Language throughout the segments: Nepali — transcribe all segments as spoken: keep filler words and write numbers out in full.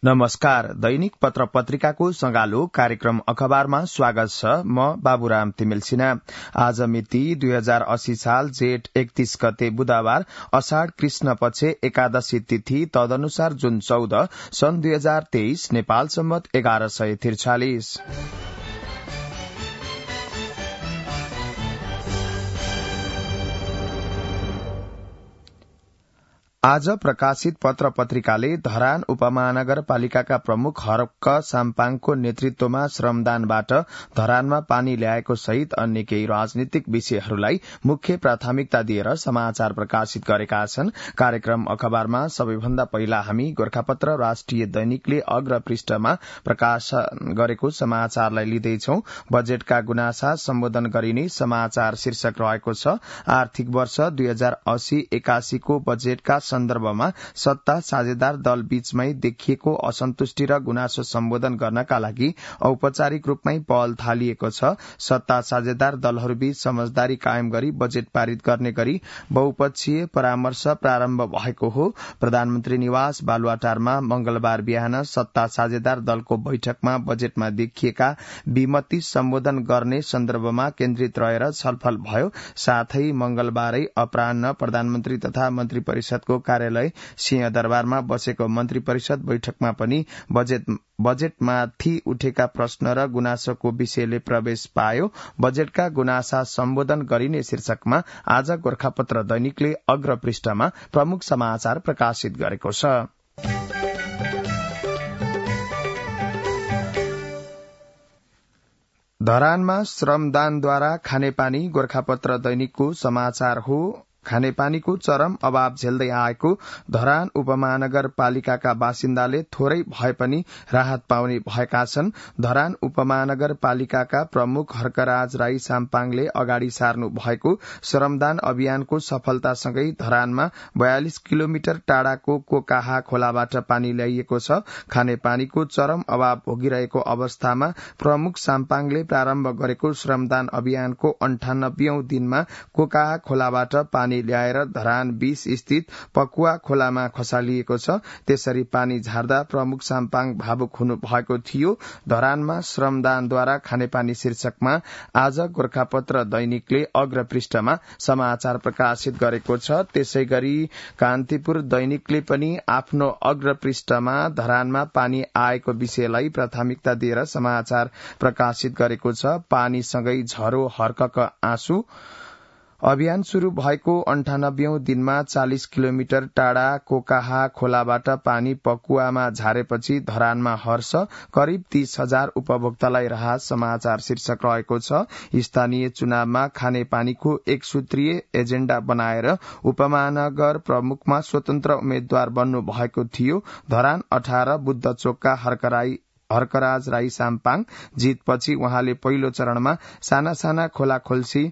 नमस्कार। दैनिक पत्र पत्रिकाको संगालो कार्यक्रम अखबारमा स्वागत छ। म बाबुराम तिमिल सिन्हा। आज मिति दुई हजार अस्सी साल जेठ एकतीस गते बुधबार अषाढ़ कृष्ण पक्ष एकादशी तिथि तदनुसार जुन चौध सन् दुई हजार तेइस नेपाल सम्वत एघार सय त्रिचालिस। आज प्रकाशित पत्र पत्रिकाले धरान उपमहानगरपालिकाका प्रमुख हर्क साम्पाङको नेतृत्वमा श्रमदानबाट धरानमा पानी ल्याएको सहित अन्य केही राजनीतिक विषयहरूलाई मुख्य प्राथमिकता दिएर समाचार प्रकाशित गरेका छन्। कार्यक्रम अखबारमा सबैभन्दा पहिला हामी गोरखापत्र राष्ट्रिय दैनिकले अग्र पृष्ठमा प्रकाशन गरेको समाचारलाई लिँदैछौ। बजेटका गुनासा सम्बोधन गरिने समाचार शीर्षक रहेको छ। आर्थिक वर्ष दुई हजार अस्सी एकासीको बजेटका सन्दर्भमा सत्ता साझेदार दल बीचमै देखिएको असन्तुष्टि र गुनासो सम्बोधन गर्नका लागि औपचारिक रूपमै पहल थालिएको छ। सत्ता साझेदार दलहरूबीच समझदारी कायम गरी बजेट पारित गर्ने गरी बहुपक्षीय परामर्श प्रारम्भ भएको हो। प्रधानमन्त्री निवास बालुवाटारमा मंगलबार बिहान सत्ता साझेदार दलको बैठकमा बजेटमा देखिएका विमति सम्बोधन गर्ने सन्दर्भमा केन्द्रित रहेर छलफल भयो। साथै मंगलबारै अपराह्न प्रधानमन्त्री तथा मन्त्री परिषदको कार्यालय सिंहदरबारमा बसेको मन्त्री परिषद बैठकमा पनि बजेट बजेटमाथि उठेका प्रश्न र गुनासोको विषयले प्रवेश पायो। बजेटका गुनासा सम्बोधन गरिने शीर्षकमा आज गोरखापत्र दैनिकले अग्र पृष्ठमा प्रमुख समाचार प्रकाशित गरेको छ। धरानमा श्रमदानद्वारा खानेपानी गोरखापत्र दैनिकको समाचार हो। खानेपानीको चरम अभाव झेल्दै आएको धरान उपमहानगरपालिकाका बासिन्दाले थोरै भए पनि राहत पाउने भएका छन्। धरान उपमहानगरपालिकाका प्रमुख हर्कराज राई साम्पाङले अगाडि सार्नु भएको श्रमदान अभियानको सफलतासँगै धरानमा बयालिस किलोमिटर टाढाको कोकाहा खोलाबाट पानी ल्याइएको छ। खानेपानीको चरम अभाव भोगिरहेको अवस्थामा प्रमुख साम्पाङले प्रारम्भ गरेको श्रमदान अभियानको अन्ठानब्बेऔं दिनमा कोकाहा खोलाबाट पानी ल्याएर धरान बीस स्थित पकुवा खोलामा खसालिएको छ। त्यसरी पानी झार्दा प्रमुख साम्पाङ भावुक हुनु भएको थियो। धरानमा श्रमदानद्वारा खानेपानी शीर्षकमा आज गोरखापत्र दैनिकले अग्र पृष्ठमा समाचार प्रकाशित गरेको छ। त्यसै गरी कान्तिपुर दैनिकले पनि आफ्नो अग्र पृष्ठमा धरानमा पानी आएको विषयलाई प्राथमिकता दिएर समाचार प्रकाशित गरेको छ। पानीसँगै झरो हर्कक आँसु। अभियान शुरू भएको अन्ठानब्बेऔं दिनमा चालिस किलोमिटर टाढा कोकाहा खोलाबाट पानी पकुवामा झारेपछि धरानमा हर्ष। करिब तीस हजार उपभोक्तालाई राहत समाचार शीर्षक रहेको छ। स्थानीय चुनावमा खाने पानीको एक सूत्रीय एजेण्डा बनाएर उपमहानगर प्रमुखमा स्वतन्त्र उम्मेद्वार बन्नु भएको थियो। धरान अठार बुद्ध चोकका हर्कराई हर्कराज राई साम्पाङ जितपछि उहाँले पहिलो चरणमा साना साना खोला खोल्सी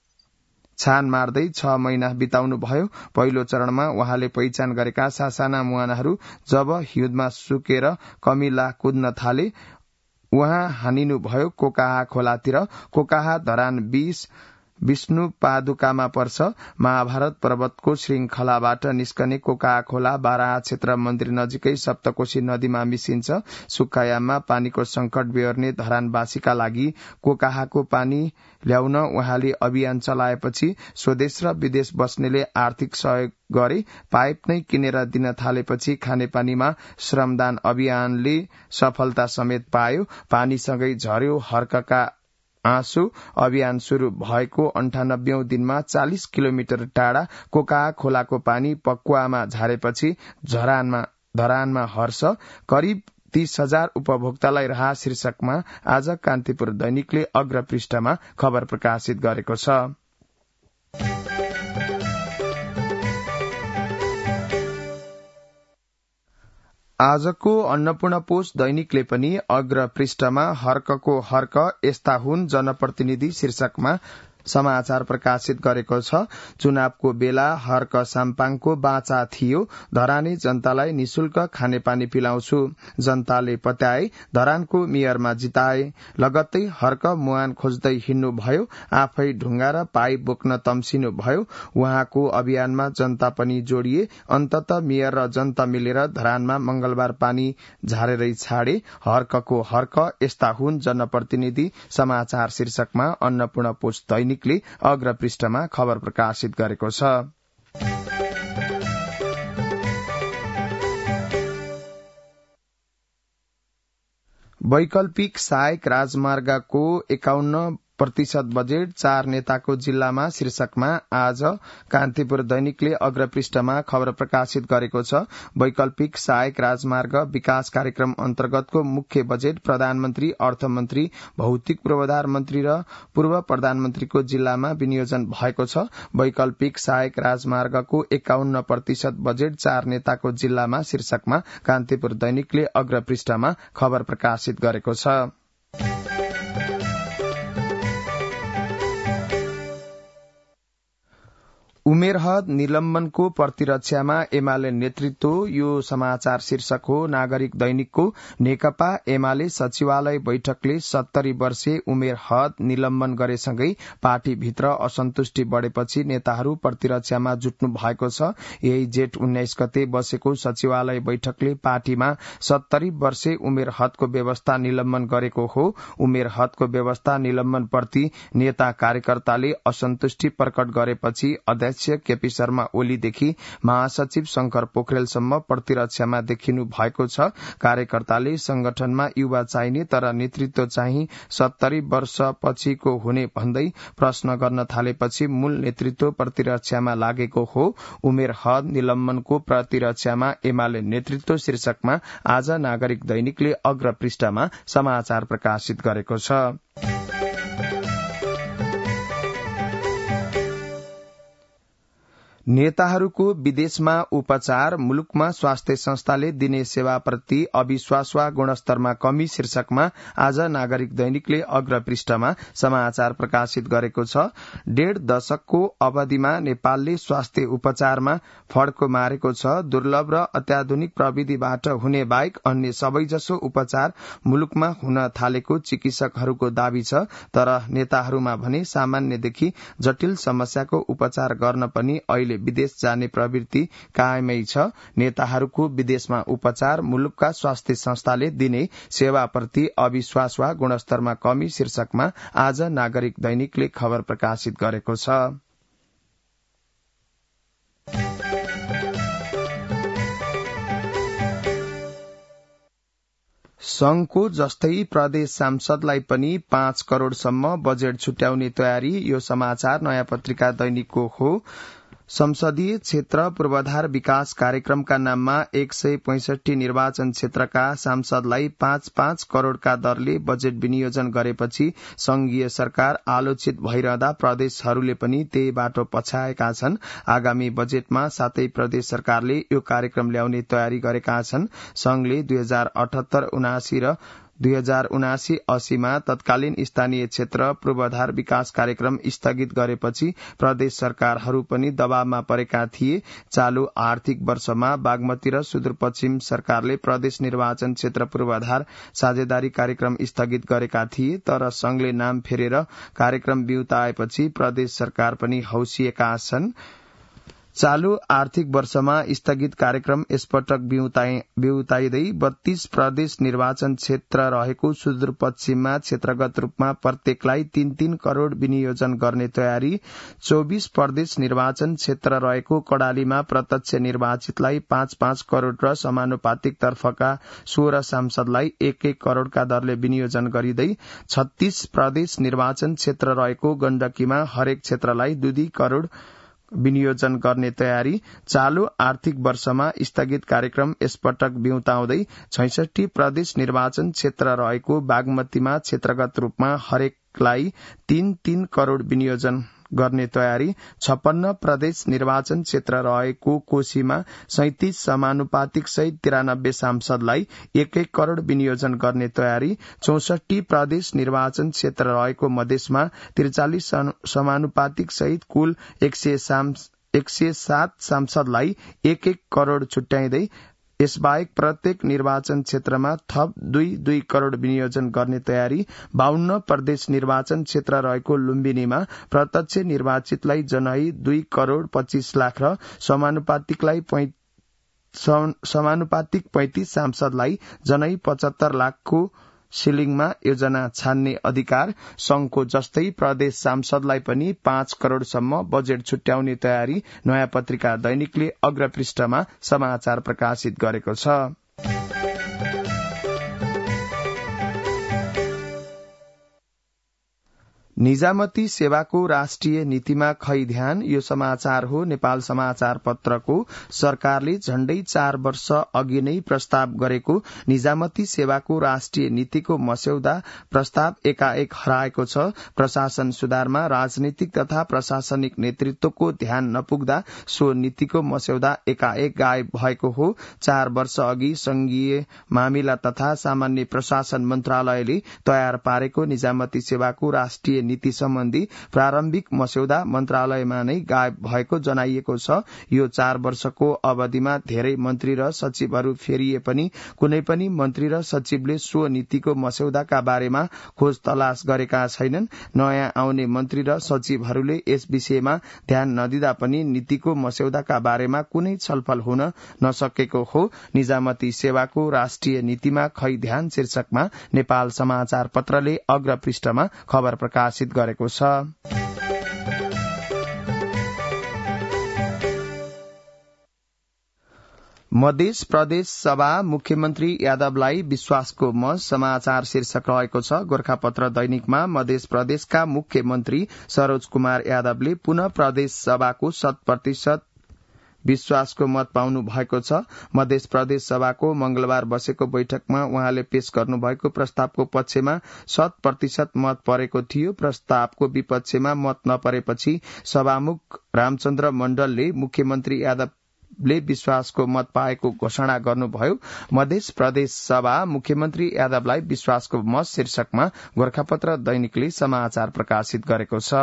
छान मार्दै छ महिना बिताउनु भयो। पहिलो चरणमा उहाँले पहिचान गरेका सासाना मुहानाहरू जब हिउँदमा सुकेर कमिला कुद्न थाले उहाँ हानिनुभयो कोकाहा खोलातिर। कोकाहा धरान बीस विष्णु पादुकामा पर्छ। महाभारत पर्वतको श्रृंखलाबाट निस्कने कोकाहा खोला बाराहा क्षेत्र मन्दिर नजिकै सप्तकोशी नदीमा मिसिन्छ। सुक्खायाममा पानीको संकट बेहोर्ने धरानवासीका लागि कोकाहाको पानी ल्याउन उहाँले अभियान चलाएपछि स्वदेश र विदेश बस्नेले आर्थिक सहयोग गरे। पाइप नै किनेर दिन थालेपछि खानेपानीमा श्रमदान अभियानले सफलता समेत पायो। पानीसँगै झर्यो हर्कका आँसु। अभियान शुरू भएको अन्ठानब्बेऔं दिनमा चालिस किलोमिटर टाढा कोकाहा खोलाको पानी पकुवामा झारेपछि झरानमा धरानमा हर्ष। करिब तीस हजार उपभोक्तालाई राहत शीर्षकमा आज कान्तिपुर दैनिकले अग्र पृष्ठमा खबर प्रकाशित गरेको छ। आजको अन्नपूर्ण पोस्ट दैनिकले पनि अग्र पृष्ठमा हर्कको हर्क यस्ता हुन् जनप्रतिनिधि शीर्षकमा समाचार प्रकाशित गरेको छ। चुनावको बेला हर्क साम्पाङको बाचा थियो, धरानी जनतालाई निशुल्क खानेपानी पिलाउँछु, जनताले पत्याए, धरानको मेयरमा जिताए। लगत्तै हर्क मुहान खोज्दै हिँड्नुभयो, आफै ढुङ्गा र पाइप बोक्न तम्सिनु भयो। उहाँको अभियानमा जनता पनि जोडिए। अन्तत मेयर र जनता मिलेर धरानमा मंगलबार पानी झारेरै छाडे। हर्कको हर्क यस्ता हुन् जनप्रतिनिधि। समाचार शीर्षकमा अन्नपूर्ण पोस्ट दैनिकले अग्र पृष्ठमा खबर प्रकाशित गरेको छ। वैकल्पिक सहायक राजमार्गको एकाउन्न प्रतिशत बजेट चार नेताको जिल्लामा शीर्षकमा आज कान्तिपुर दैनिकले अग्र पृष्ठमा खबर प्रकाशित गरेको छ। वैकल्पिक सहायक राजमार्ग विकास कार्यक्रम अन्तर्गतको मुख्य बजेट प्रधानमन्त्री, अर्थमन्त्री, भौतिक पूर्वाधार मन्त्री र पूर्व प्रधानमन्त्रीको जिल्लामा विनियोजन भएको छ। वैकल्पिक सहायक राजमार्गको एकाउन्न प्रतिशत बजेट चार नेताको जिल्लामा शीर्षकमा कान्तिपुर दैनिकले अग्र पृष्ठमा खबर प्रकाशित गरेको छ। उमेर हद निलम्बनको प्रतिरक्षामा एमाले नेतृत्व, यो समाचार शीर्षक हो नागरिक दैनिकको। नेकपा एमाले सचिवालय बैठकले सत्तरी वर्षे उमेर हद निलम्बन गरेसँगै पार्टीभित्र असन्तुष्टि बढ़ेपछि नेताहरू प्रतिरक्षामा जुट्नु भएको छ। यही जेठ उन्नाइस गते बसेको सचिवालय बैठकले पार्टीमा सत्तरी वर्षे उमेर हदको व्यवस्था निलम्बन गरेको हो। उमेर हदको व्यवस्था निलम्बनप्रति नेता कार्यकर्ताले असन्तुष्टि प्रकट गरेपछि अध्यक्ष केपी शर्मा ओलीदेखि महासचिव शंकर पोखरेलसम्म प्रतिरक्षामा देखिनु भएको छ। कार्यकर्ताले संगठनमा युवा चाहिने तर नेतृत्व चाहिँ सत्तरी वर्ष पछिको हुने भन्दै प्रश्न गर्न थालेपछि मूल नेतृत्व प्रतिरक्षामा लागेको हो। उमेर हद निलम्बनको प्रतिरक्षामा एमाले नेतृत्व शीर्षकमा आज नागरिक दैनिकले अग्र पृष्ठमा समाचार प्रकाशित गरेको छ। नेताहरूको विदेशमा उपचार, मुलुकमा स्वास्थ्य संस्थाले दिने सेवाप्रति अविश्वास वा गुणस्तरमा कमी शीर्षकमा आज नागरिक दैनिकले अग्र पृष्ठमा समाचार प्रकाशित गरेको छ। डेढ़ दशकको अवधिमा नेपालले स्वास्थ्य उपचारमा फड्को मारेको छ। दुर्लभ र अत्याधुनिक प्रविधिबाट हुने बाहेक अन्य सबैजसो उपचार मुलुकमा हुन थालेको चिकित्सकहरूको दावी छ। तर नेताहरूमा भने सामान्यदेखि जटिल समस्याको उपचार गर्न पनि अहिले विदेश जाने प्रवृत्ति कायमै छ। नेताहरूको विदेशमा उपचार, मुलुकका स्वास्थ्य संस्थाले दिने सेवाप्रति अविश्वास वा गुणस्तरमा कमी शीर्षकमा आज नागरिक दैनिकले खबर प्रकाशित गरेको छ। संघको जस्तै प्रदेश सांसदलाई पनि पाँच करोड़सम्म बजेट छुट्याउने तयारी, यो समाचार नयाँ पत्रिका दैनिकको हो। संसदीय क्षेत्र पूर्वाधार विकास कार्यक्रमका नाममा एक सय पैंसठी निर्वाचन क्षेत्रका सांसदलाई पाँच पाँच करोड़का दरले बजेट विनियोजन गरेपछि संघीय सरकार आलोचित भइरहँदा प्रदेशहरूले पनि त्यही बाटो पछाएका छन्। आगामी बजेटमा सातै प्रदेश सरकारले यो कार्यक्रम ल्याउने तयारी गरेका छन्। संघले दुई हजार अठहत्तर उनासी र दुई हजार उनासी अस्सीमा तत्कालीन स्थानीय क्षेत्र पूर्वाधार विकास कार्यक्रम स्थगित गरेपछि प्रदेश सरकारहरू पनि दबावमा परेका थिए। चालू आर्थिक वर्षमा बागमती र सुदूरपश्चिम सरकारले प्रदेश निर्वाचन क्षेत्र पूर्वाधार साझेदारी कार्यक्रम स्थगित गरेका थिए। तर संघले नाम फेरेर कार्यक्रम बिउताएपछि प्रदेश सरकार पनि हौसिएका छन्। चालू आर्थिक वर्षमा स्थगित कार्यक्रम यसपटक बिउताइदै बत्तीस प्रदेश निर्वाचन क्षेत्र रहेको सुदूरपश्चिममा क्षेत्रगत रूपमा प्रत्येकलाई तीन तीन करोड़ विनियोजन गर्ने तयारी। चौबीस प्रदेश निर्वाचन क्षेत्र रहेको कडालीमा प्रत्यक्ष निर्वाचितलाई पाँच पाँच करोड़ र समानुपातिक तर्फका सोह्र सांसदलाई एक एक करोड़का दरले विनियोजन गरिँदै छत्तीस प्रदेश निर्वाचन क्षेत्र रहेको गण्डकीमा हरेक क्षेत्रलाई दुई दुई करोड़ विनियोजन गर्ने तयारी। चालू आर्थिक वर्षमा स्थगित कार्यक्रम यसपटक बिउताउँदै छैसठी प्रदेश निर्वाचन क्षेत्र रहेको बागमतीमा क्षेत्रगत रूपमा हरेकलाई तीन तीन करोड़ विनियोजन गर्ने तयारी। छप्पन्न प्रदेश निर्वाचन क्षेत्र रहेको कोशीमा सैतिस समानुपातिक सहित तिरानब्बे सांसदलाई एक एक करोड़ विनियोजन गर्ने तयारी। चौसठी प्रदेश निर्वाचन क्षेत्र रहेको मधेसमा त्रिचालिस समानुपातिक सहित कुल एक सय एक सय सात सांसदलाई एक एक करोड़ छुट्याइँदै यसबाहेक प्रत्येक निर्वाचन क्षेत्रमा थप दुई दुई करोड़ विनियोजन गर्ने तयारी। बाहन्न प्रदेश निर्वाचन क्षेत्र रहेको लुम्बिनीमा प्रत्यक्ष निर्वाचितलाई जनही दुई करोड़ पच्चीस लाख र समानुपातिकलाई समानुपातिक पैंतिस सांसदलाई जनही पचहत्तर लाखको सिलिङमा योजना छान्ने अधिकार। संघको जस्तै प्रदेश सांसदलाई पनि पाँच करोड़सम्म बजेट छुट्याउने तयारी। नयाँ पत्रिका दैनिकले अग्रपृष्ठमा समाचार प्रकाशित गरेको छ। निजामती सेवाको राष्ट्रिय नीतिमा खै ध्यान, यो समाचार हो नेपाल समाचार पत्रको। सरकारले झण्डै चार वर्ष अघि नै प्रस्ताव गरेको निजामती सेवाको राष्ट्रिय नीतिको मस्यौदा प्रस्ताव एकाएक हराएको छ। प्रशासन सुधारमा राजनीतिक तथा प्रशासनिक नेतृत्वको ध्यान नपुग्दा सो नीतिको मस्यौदा एकाएक गायब भएको हो। चार वर्ष अघि संघीय मामिला तथा सामान्य प्रशासन मन्त्रालयले तयार पारेको निजामती सेवाको राष्ट्रिय नीति सम्बन्धी प्रारम्भिक मस्यौदा मन्त्रालयमा नै गायब भएको जनाइएको छ। यो चार वर्षको अवधिमा धेरै मन्त्री र सचिवहरू फेरिए पनि कुनै पनि मन्त्री र सचिवले सो नीतिको मस्यौदाका बारेमा खोज तलास गरेका छैनन्। नयाँ आउने मन्त्री र सचिवहरूले यस विषयमा ध्यान नदिँदा पनि नीतिको मस्यौदाका बारेमा कुनै छलफल हुन नसकेको हो। निजामती सेवाको राष्ट्रिय नीतिमा खै ध्यान शीर्षकमा नेपाल समाचार पत्रले अग्रपृष्ठमा खबर प्रकाशित गरेको छ। मधेस प्रदेश सभा मुख्यमन्त्री यादवलाई विश्वासको मत समाचार शीर्षक रहेको छ। गोरखापत्र दैनिकमा मधेस प्रदेशका मुख्यमन्त्री सरोज कुमार यादवले पुनः प्रदेश सभाको शत प्रतिशत विश्वासको मत पाउनु भएको छ। मधेस प्रदेश सभाको मंगलबार बसेको बैठकमा उहाँले पेश गर्नुभएको प्रस्तावको पक्षमा शत प्रतिशत मत परेको थियो। प्रस्तावको विपक्षमा मत नपरेपछि सभामुख रामचन्द्र मण्डलले मुख्यमन्त्री यादवले विश्वासको मत पाएको घोषणा गर्नुभयो। मधेस प्रदेश सभा मुख्यमन्त्री यादवलाई विश्वासको मत शीर्षकमा गोरखापत्र दैनिकले समाचार प्रकाशित गरेको छ।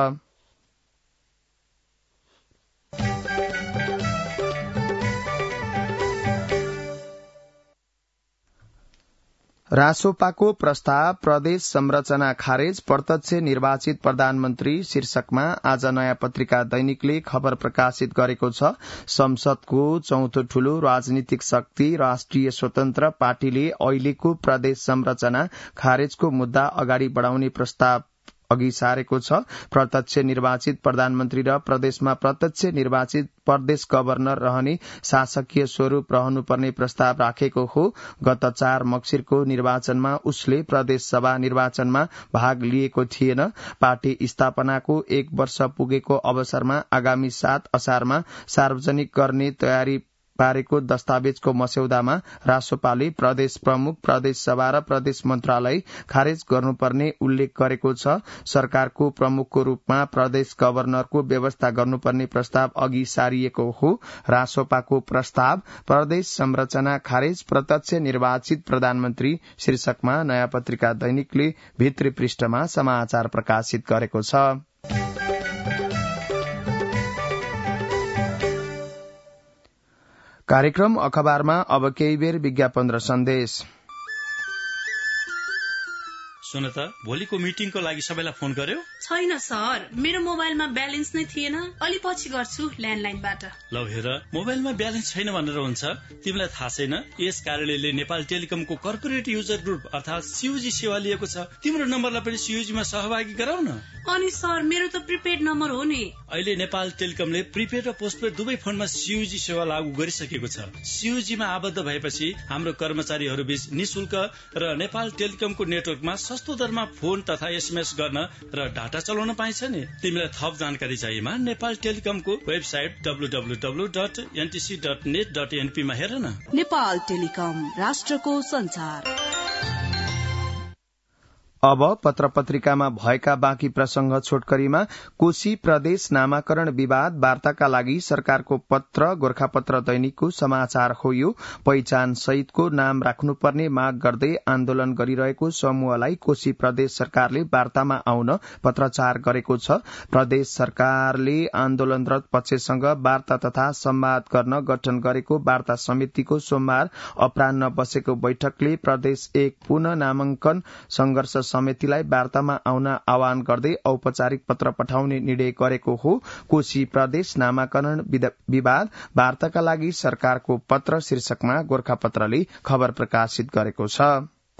रासोपाको प्रस्ताव प्रदेश संरचना खारेज, प्रत्यक्ष निर्वाचित प्रधानमन्त्री शीर्षकमा आज नयाँ पत्रिका दैनिकले खबर प्रकाशित गरेको छ। संसदको चौथो ठूलो राजनीतिक शक्ति राष्ट्रिय स्वतन्त्र पार्टीले अहिलेको प्रदेश संरचना खारेजको मुद्दा अगाडि बढ़ाउने प्रस्ताव अघि सारेको छ। प्रत्यक्ष निर्वाचित प्रधानमन्त्री र प्रदेशमा प्रत्यक्ष निर्वाचित प्रदेश गवर्नर रहने शासकीय स्वरूप रहनुपर्ने प्रस्ताव राखेको हो। गत चार मक्सिरको निर्वाचनमा उसले प्रदेश सभा निर्वाचनमा भाग लिएको थिएन। पार्टी स्थापनाको एक वर्ष पुगेको अवसरमा आगामी सात असारमा सार्वजनिक गर्ने तयारी पारेको दस्तावेजको मस्यौदामा रासोपाले प्रदेश प्रमुख, प्रदेश सभा र प्रदेश मन्त्रालय खारेज गर्नुपर्ने उल्लेख गरेको छ। सरकारको प्रमुखको रूपमा प्रदेश गवर्नरको व्यवस्था गर्नुपर्ने प्रस्ताव अघि सारिएको हो। रासोपाको प्रस्ताव प्रदेश संरचना खारेज, प्रत्यक्ष निर्वाचित प्रधानमन्त्री शीर्षकमा नयाँ पत्रिका दैनिकले भित्री पृष्ठमा समाचार प्रकाशित गरेको छ। कार्यक्रम अखबारमा अब केही बेर विज्ञापन र सन्देश। सुन त, भोलिको मिटिङको लागि सबैलाई फोन गर्यो? छैन सर, मेरो मोबाइलमा ब्यालेन्स नै थिएन। अलि पछि गर्छु ल्यान्डलाइनबाट। लौ हेर, मोबाइलमा ब्यालेन्स छैन भनेर हुन्छ? तिमीलाई थाहा छैन यस कार्यालयले नेपाल टेलिकमको कर्पोरेट युजर ग्रुप अर्थात सीयूजी सेवा लिएको छ। तिम्रो नम्बरलाई पनि सीयूजीमा सहभागी गराउन। अनि सर, मेरो त प्रिपेड नम्बर हो नि। अहिले नेपाल टेलिकमले प्रिपेड र पोस्टपेड दुवै फोनमा सीयूजी सेवा लागू गरिसकेको छ। सीयूजीमा आबद्ध भएपछि हाम्रो कर्मचारीहरू बीच निशुल्क र नेपाल टेलिकमको नेटवर्कमा सस्तो दरमा फोन तथा एसएमएस गर्न र डाटा चलाउन पाइन्छ नि। तिमीलाई थप जानकारी चाहिएमा नेपाल टेलिकमको website W W W dot NTC dot net dot NP मा हेर न। नेपाल टेलिकम, राष्ट्रको संचार। अब पत्र पत्रिकामा भएका बाँकी प्रसंग छोटकरीमा कोशी प्रदेश नामाकरण विवाद वार्ताका लागि सरकारको पत्र गोर्खापत्र दैनिकको समाचार हो। यो पहिचान सहितको नाम राख्नुपर्ने माग गर्दै आन्दोलन गरिरहेको समूहलाई कोशी प्रदेश सरकारले वार्तामा आउन पत्राचार गरेको छ। प्रदेश सरकारले आन्दोलनरत पक्षसँग वार्ता तथा संवाद गर्न गठन गरेको वार्ता समितिको सोमबार अपराह्न बसेको बैठकले प्रदेश एक पुनः नामाङ्कन संघर्ष समितिलाई वार्तामा आउन आह्वान गर्दै औपचारिक पत्र पठाउने निर्णय गरेको हो। कोशी प्रदेश नामाकरण विवाद वार्ताका लागि सरकारको पत्र शीर्षकमा गोर्खापत्रले खबर प्रकाशित गरेको छ।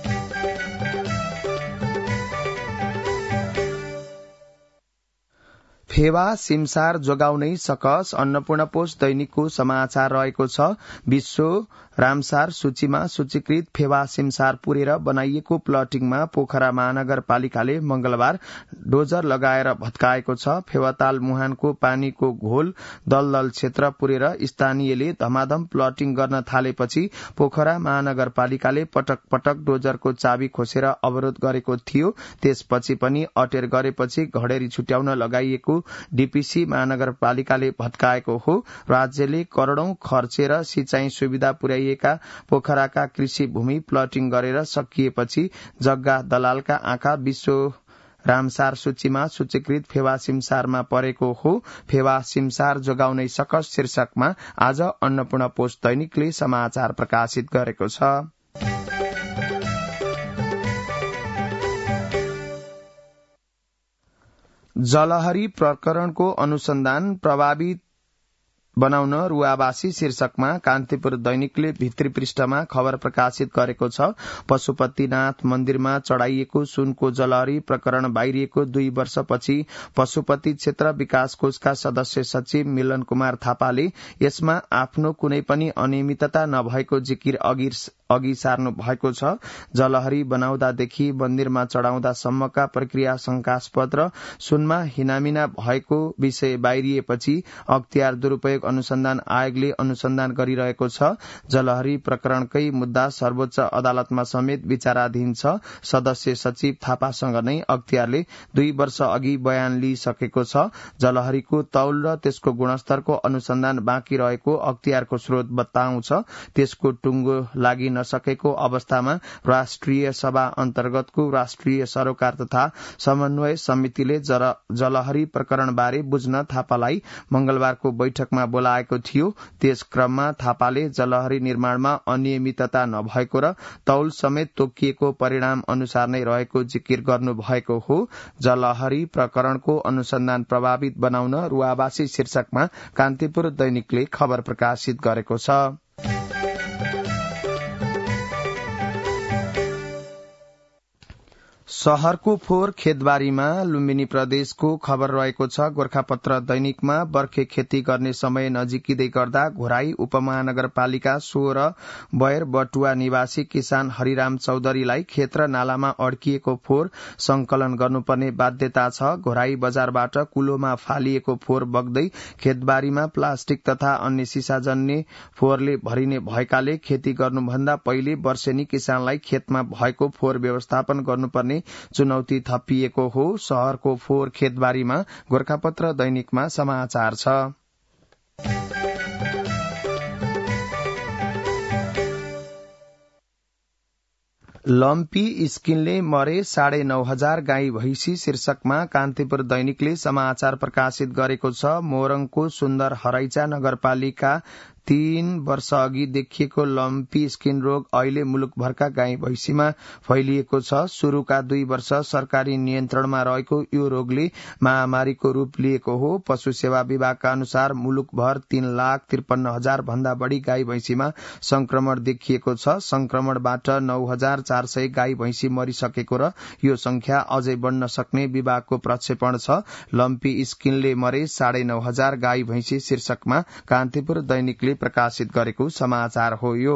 फेवा सिमसार जोगाउनै सकस अन्नपूर्ण पोस्ट दैनिकको समाचार रहेको छ। विश्व रामसार सूचीमा सूचीकृत फेवा सिमसार पुरेर बनाइएको प्लटिङमा पोखरा महानगरपालिकाले मंगलबार डोजर लगाएर भत्काएको छ। फेवाताल मुहानको पानीको घोल दलदल क्षेत्र पुरेर स्थानीयले धमाधम प्लटिङ गर्न थालेपछि पोखरा महानगरपालिकाले पटक पटक डोजरको चाबी खोसेर अवरोध गरेको थियो। त्यसपछि पनि अटेर गरेपछि घडेरी छुट्याउन लगाइएको डीपीसी महानगरपालिकाले भत्काएको हो। राज्यले करोड़ौं खर्चेर सिंचाई सुविधा पुर्याइएका पोखराका कृषि भूमि प्लटिङ गरेर सकिएपछि जग्गा दलालका आँखा विश्व रामसार सूचीमा सूचीकृत फेवा सिमसारमा परेको हो। फेवा सिमसार जोगाउनै सकस शीर्षकमा आज अन्नपूर्ण पोस्ट दैनिकले समाचार प्रकाशित गरेको छ। जलहरी प्रकरणको अनुसन्धान प्रभावित बनाउन रुवावासी शीर्षकमा कान्तिपुर दैनिकले भित्री पृष्ठमा खबर प्रकाशित गरेको छ। पशुपतिनाथ मन्दिरमा चढ़ाइएको सुनको जलहरी प्रकरण बाहिरिएको दुई वर्षपछि पशुपति क्षेत्र विकास कोषका सदस्य सचिव मिलन कुमार थापाले यसमा आफ्नो कुनै पनि अनियमितता नभएको जिकिर अघि अघि सार्नु भएको छ। जलहरी बनाउँदादेखि मन्दिरमा चढ़ाउँदासम्मका प्रक्रिया शंकास्पद र सुनमा हिनामिना भएको विषय बाहिरिएपछि अख्तियार दुरूपयोग अनुसन्धान आयोगले अनुसन्धान गरिरहेको छ। जलहरी प्रकरणकै मुद्दा सर्वोच्च अदालतमा समेत विचाराधीन छ। सदस्य सचिव थापासँग नै अख्तियारले दुई वर्ष अघि बयान लिइसकेको छ। जलहरीको तौल र त्यसको गुणस्तरको अनुसन्धान बाँकी रहेको अख्तियारको स्रोत बताउँछ। त्यसको टुङ्गो लागि नसकेको अवस्थामा राष्ट्रिय सभा अन्तर्गतको राष्ट्रिय सरोकार तथा समन्वय समितिले जलहरी प्रकरणबारे बुझ्न थापालाई मंगलबारको बैठकमा बोलाएको थियो। त्यस क्रममा थापाले जलहरी निर्माणमा अनियमितता नभएको र तौल समेत तोकिएको परिणाम अनुसार नै रहेको जिकिर गर्नु भएको हो। जलहरी प्रकरणको अनुसन्धान प्रभावित बनाउन रुवावासी शीर्षकमा कान्तिपुर दैनिकले खबर प्रकाशित गरेको छ। शहरको फोहोर खेतबारीमा लुम्बिनी प्रदेशको खबर रहेको छ। गोर्खापत्र दैनिकमा बर्खे खेती गर्ने समय नजिकिँदै गर्दा घोराई उपमहानगरपालिका सोह्र बयर बटुवा निवासी किसान हरिराम चौधरीलाई खेत र नालामा अड्किएको फोहोर संकलन गर्नुपर्ने बाध्यता छ। घोराई बजारबाट कुलोमा फालिएको फोहोर बग्दै खेतबारीमा प्लास्टिक तथा अन्य सिसाजन्य फोहोरले भरिने भएकाले खेती गर्नुभन्दा पहिले वर्षेनी किसानलाई खेतमा भएको फोहोर व्यवस्थापन गर्नुपर्ने चुनौती थपिएको हो। शहरको फोहोर खेतबारीमा गोर्खापत्र दैनिकमा समाचार छ। लम्पी स्किनले मरे साढे नौ हजार गाई भैंसी शीर्षकमा कान्तिपुर दैनिकले समाचार प्रकाशित गरेको छ। मोरङको सुन्दर हराइचा नगरपालिका तीन वर्ष अघि देखिएको लम्पी स्किन रोग अहिले मुलुकभरका गाई भैंसीमा फैलिएको छ। शुरूका दुई वर्ष सरकारी नियन्त्रणमा रहेको यो रोगले महामारीको रूप लिएको हो। पशु सेवा विभागका अनुसार मुलुकभर तीन लाख त्रिपन्न हजार भन्दा बढ़ी गाई भैंसीमा संक्रमण देखिएको छ। संक्रमणबाट नौ हजार चार सय गाई भैंसी मरिसकेको र यो संख्या अझै बढ़न सक्ने विभागको प्रक्षेपण छ। लम्पी स्किनले मरे साढे नौ हजार गाई भैंसी शीर्षकमा कान्तिपुर दैनिकले प्रकाशित गरेको समाचार हो। यो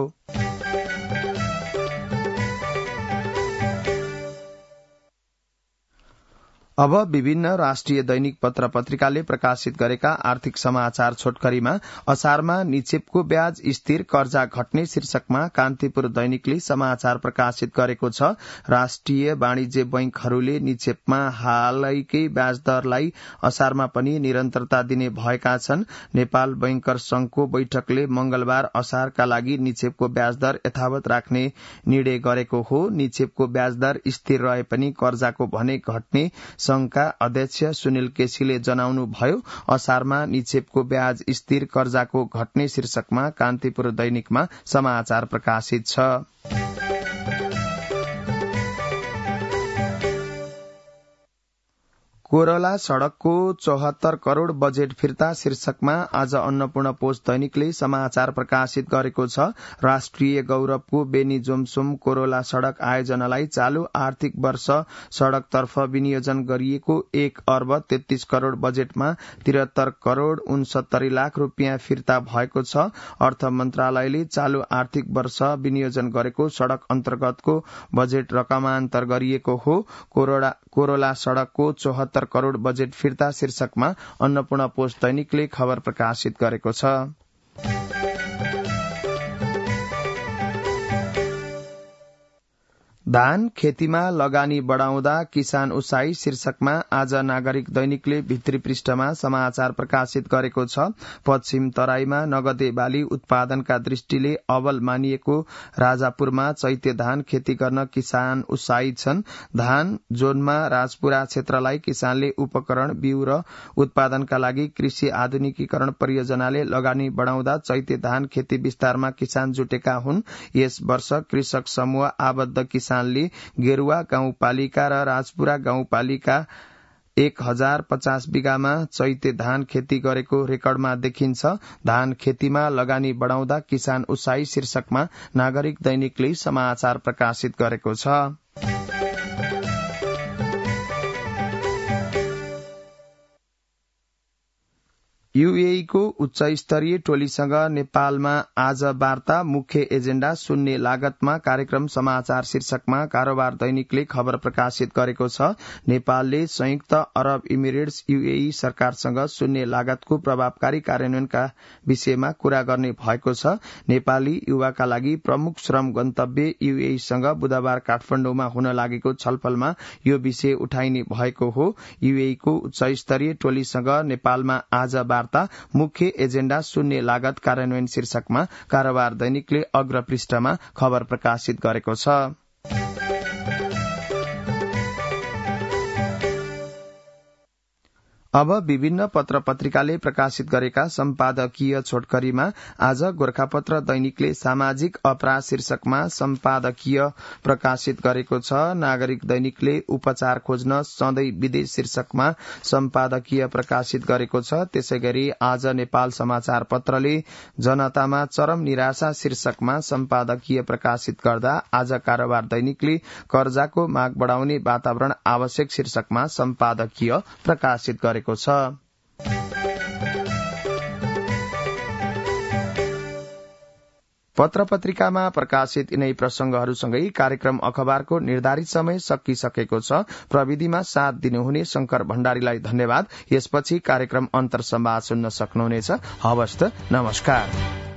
अब विभिन्न राष्ट्रिय दैनिक पत्र पत्रिकाले प्रकाशित गरेका आर्थिक समाचार छोटकरीमा असारमा निक्षेपको ब्याज स्थिर, कर्जा घट्ने शीर्षकमा कान्तिपुर दैनिकले समाचार प्रकाशित गरेको छ। राष्ट्रिय वाणिज्य बैंकहरूले निक्षेपमा हालैकै ब्याज दरलाई असारमा पनि निरन्तरता दिने भएका छन्। नेपाल बैंकर संघको बैठकले मंगलबार असारका लागि निक्षेपको ब्याज दर यथावत राख्ने निर्णय गरेको हो। निक्षेपको ब्याज दर स्थिर रहे पनि कर्जाको भने घट्ने संघका अध्यक्ष सुनिल केसीले जनाउनुभयो। असारमा निक्षेपको ब्याज स्थिर, कर्जाको घट्ने शीर्षकमा कान्तिपुर दैनिकमा समाचार प्रकाशित छ। कोरोला सड़कको चौहत्तर करोड़ बजेट फिर्ता शीर्षकमा आज अन्नपूर्ण पोस्ट दैनिकले समाचार प्रकाशित गरेको छ। राष्ट्रिय गौरवको बेनी जोमसोम कोरोला सड़क आयोजनालाई चालू आर्थिक वर्ष सड़कतर्फ विनियोजन गरिएको एक अर्ब तेत्तीस करोड़ बजेटमा त्रिहत्तर करोड़ उनसत्तरी लाख रूपियाँ फिर्ता भएको छ। अर्थ मन्त्रालयले चालू आर्थिक वर्ष विनियोजन गरेको सड़क अन्तर्गतको बजेट रकमान्तर गरिएको हो। कोरोला, कोरोला सड़कको चौहत्तर करोड़ बजेट फिर्ता शीर्षकमा अन्नपूर्ण पोस्ट दैनिकले खबर प्रकाशित गरेको छ। धान खेतीमा लगानी बढ़ाउँदा किसान उत्साही शीर्षकमा आज नागरिक दैनिकले भित्री पृष्ठमा समाचार प्रकाशित गरेको छ। पश्चिम तराईमा नगदे बाली उत्पादनका दृष्टिले अब्बल मानिएको राजापुरमा चैते धान खेती गर्न किसान उत्साहित छन्। धान जोनमा राजपुरा क्षेत्रलाई किसानले उपकरण, बिउ र उत्पादनका लागि कृषि आधुनिकीकरण परियोजनाले लगानी बढ़ाउँदा चैते धान खेती विस्तारमा किसान जुटेका हुन्। यस वर्ष कृषक समूह आबद्ध किसान गेरुवा गाउँपालिका र राजपुरा गाउँपालिका एक हजार पचास बिघामा चैते धान खेती गरेको रेकर्डमा देखिन्छ। धान खेतीमा लगानी बढ़ाउँदा किसान उत्साही शीर्षकमा नागरिक दैनिकले समाचार प्रकाशित गरेको छ। यूएई को उच्च स्तरीय टोलीसँग नेपालमा आज वार्ता, मुख्य एजेण्डा शून्य लागतमा कार्यक्रम समाचार शीर्षकमा कारोबार दैनिकले खबर प्रकाशित गरेको छ। नेपालले संयुक्त अरब इमिरेट्स यूएई सरकारसँग शून्य लागतको प्रभावकारी कार्यान्वयनका विषयमा कुरा गर्ने भएको छ। नेपाली युवाका लागि प्रमुख श्रम गन्तव्य यूएईसँग बुधबार काठमाडौँमा हुन लागेको छलफलमा यो विषय उठाइने भएको हो। यूएई को उच्च स्तरीय टोलीसँग नेपालमा आज वार्ता, मुख्य एजेण्डा शून्य लागत कार्यान्वयन शीर्षकमा कारोबार दैनिकले अग्र पृष्ठमा खबर प्रकाशित गरेको छ। अब विभिन्न पत्र पत्रिकाले प्रकाशित गरेका सम्पादकीय छोटकरीमा आज गोरखापत्र दैनिकले सामाजिक अपराध शीर्षकमा सम्पादकीय प्रकाशित गरेको छ। नागरिक दैनिकले उपचार खोज्न सधैँ विदेश शीर्षकमा सम्पादकीय प्रकाशित गरेको छ। त्यसैगरी आज नेपाल समाचार पत्रले जनतामा चरम निराशा शीर्षकमा सम्पादकीय प्रकाशित गर्दा आज कारोबार दैनिकले कर्जाको माग बढ़ाउने वातावरण आवश्यक शीर्षकमा सम्पादकीय प्रकाशित गरेको छ। पत्र पत्रिकामा प्रकाशित यिनै प्रसंगहरूसँगै कार्यक्रम अखबारको निर्धारित समय सकिसकेको छ। प्रविधिमा साथ दिनुहुने शंकर भण्डारीलाई धन्यवाद। यसपछि कार्यक्रम अन्तर्संवाद सुन्न सक्नुहुनेछ। हवस् त, नमस्कार।